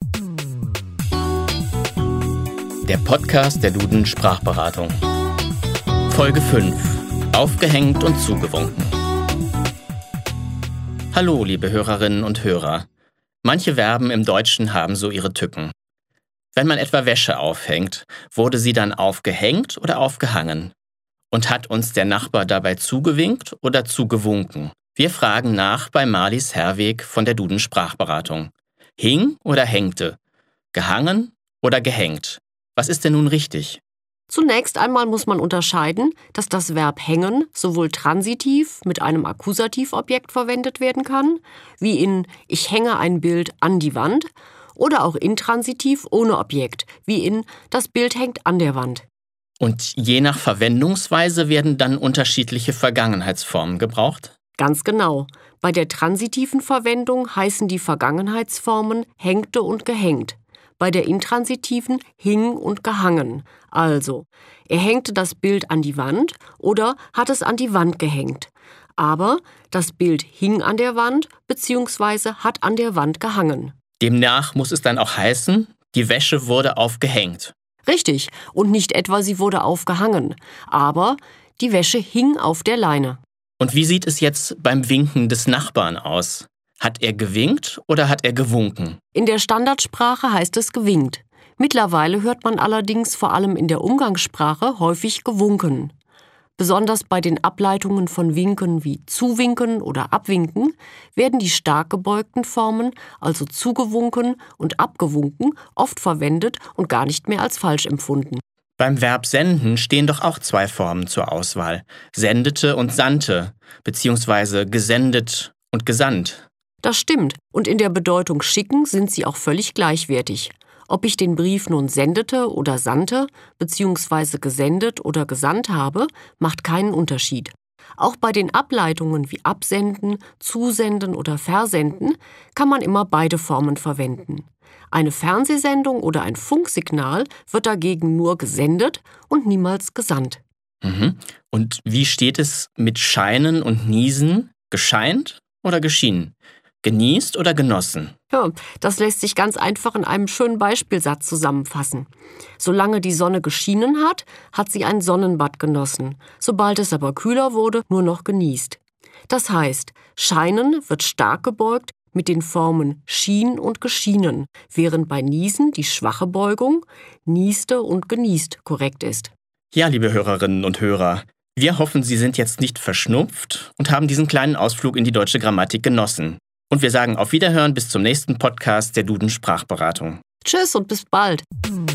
Der Podcast der Duden Sprachberatung. Folge 5. Aufgehängt und zugewunken. Hallo, liebe Hörerinnen und Hörer. Manche Verben im Deutschen haben so ihre Tücken. Wenn man etwa Wäsche aufhängt, wurde sie dann aufgehängt oder aufgehangen? Und hat uns der Nachbar dabei zugewinkt oder zugewunken? Wir fragen nach bei Marlies Herweg von der Duden Sprachberatung. Hing oder hängte? Gehangen oder gehängt? Was ist denn nun richtig? Zunächst einmal muss man unterscheiden, dass das Verb hängen sowohl transitiv mit einem Akkusativobjekt verwendet werden kann, wie in Ich hänge ein Bild an die Wand, oder auch intransitiv ohne Objekt, wie in Das Bild hängt an der Wand. Und je nach Verwendungsweise werden dann unterschiedliche Vergangenheitsformen gebraucht? Ganz genau. Bei der transitiven Verwendung heißen die Vergangenheitsformen hängte und gehängt. Bei der intransitiven hing und gehangen. Also, er hängte das Bild an die Wand oder hat es an die Wand gehängt. Aber das Bild hing an der Wand bzw. hat an der Wand gehangen. Demnach muss es dann auch heißen, die Wäsche wurde aufgehängt. Richtig, und nicht etwa sie wurde aufgehangen. Aber die Wäsche hing auf der Leine. Und wie sieht es jetzt beim Winken des Nachbarn aus? Hat er gewinkt oder hat er gewunken? In der Standardsprache heißt es gewinkt. Mittlerweile hört man allerdings vor allem in der Umgangssprache häufig gewunken. Besonders bei den Ableitungen von Winken wie zuwinken oder abwinken werden die stark gebeugten Formen, also zugewunken und abgewunken, oft verwendet und gar nicht mehr als falsch empfunden. Beim Verb senden stehen doch auch zwei Formen zur Auswahl. Sendete und sandte, beziehungsweise gesendet und gesandt. Das stimmt, und in der Bedeutung schicken sind sie auch völlig gleichwertig. Ob ich den Brief nun sendete oder sandte, beziehungsweise gesendet oder gesandt habe, macht keinen Unterschied. Auch bei den Ableitungen wie absenden, zusenden oder versenden kann man immer beide Formen verwenden. Eine Fernsehsendung oder ein Funksignal wird dagegen nur gesendet und niemals gesandt. Und wie steht es mit scheinen und niesen? Gescheint oder geschienen? Genießt oder genossen? Ja, das lässt sich ganz einfach in einem schönen Beispielsatz zusammenfassen. Solange die Sonne geschienen hat, hat sie ein Sonnenbad genossen. Sobald es aber kühler wurde, nur noch genießt. Das heißt, scheinen wird stark gebeugt mit den Formen schien und geschienen, während bei niesen die schwache Beugung nieste und genießt korrekt ist. Ja, liebe Hörerinnen und Hörer, wir hoffen, Sie sind jetzt nicht verschnupft und haben diesen kleinen Ausflug in die deutsche Grammatik genossen. Und wir sagen auf Wiederhören bis zum nächsten Podcast der Duden Sprachberatung. Tschüss und bis bald.